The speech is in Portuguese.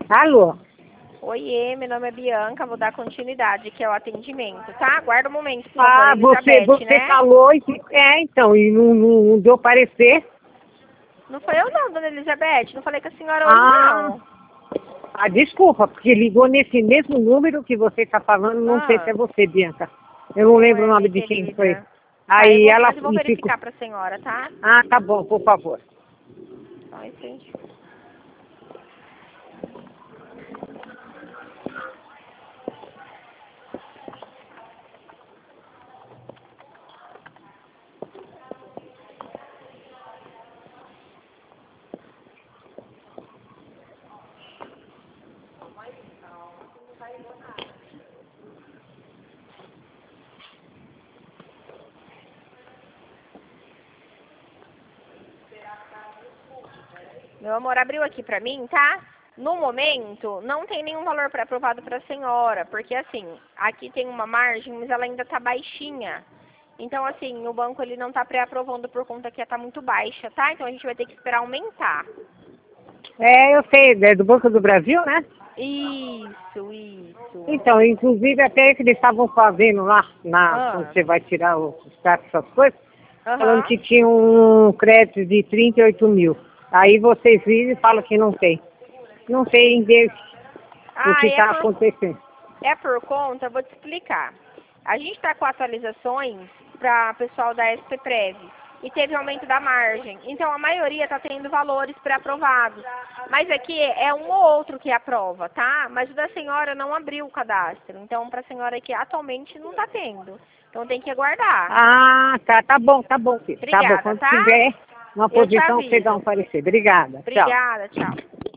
Alô? Oiê, meu nome é Bianca, vou dar continuidade, que é o atendimento, tá? Aguarda um momento, por favor, Você né? falou então, e não deu parecer. Não foi eu não, dona Elizabeth, não falei com a senhora hoje não. Desculpa, porque ligou nesse mesmo número que você está falando, não sei se é você, Bianca. Eu não lembro o Ué, nome minha de quem querida. foi. Tá, Aí ela mas eu vou ficou. verificar pra senhora, tá? Tá bom, por favor. Só um instante. Meu amor, abriu aqui pra mim, tá? No momento, não tem nenhum valor pré-aprovado pra senhora, porque assim, aqui tem uma margem, mas ela ainda tá baixinha. Então, assim, o banco ele não tá pré-aprovando por conta que tá muito baixa, tá? Então a gente vai ter que esperar aumentar. Eu sei, é do Banco do Brasil, né? Isso. Então, inclusive até que eles estavam fazendo lá, quando Ah, você vai tirar o status, essas coisas, falando aham. que tinha um crédito de 38 mil. Aí vocês viram e falam que não tem. Não tem o Ah, que está acontecendo. é por conta, vou te explicar. A gente está com atualizações para pessoal da SPPrev e teve aumento da margem. Então a maioria está tendo valores pré-aprovados. Mas aqui é um ou outro que aprova, tá? Mas o da senhora não abriu o cadastro. Então para a senhora aqui atualmente não está tendo. Então tem que aguardar. Tá bom, filho. Tá bom, Obrigada, quando tá? tiver uma Eu te posição, você dá um aviso. parecer. Obrigada, tchau. Obrigada, tchau.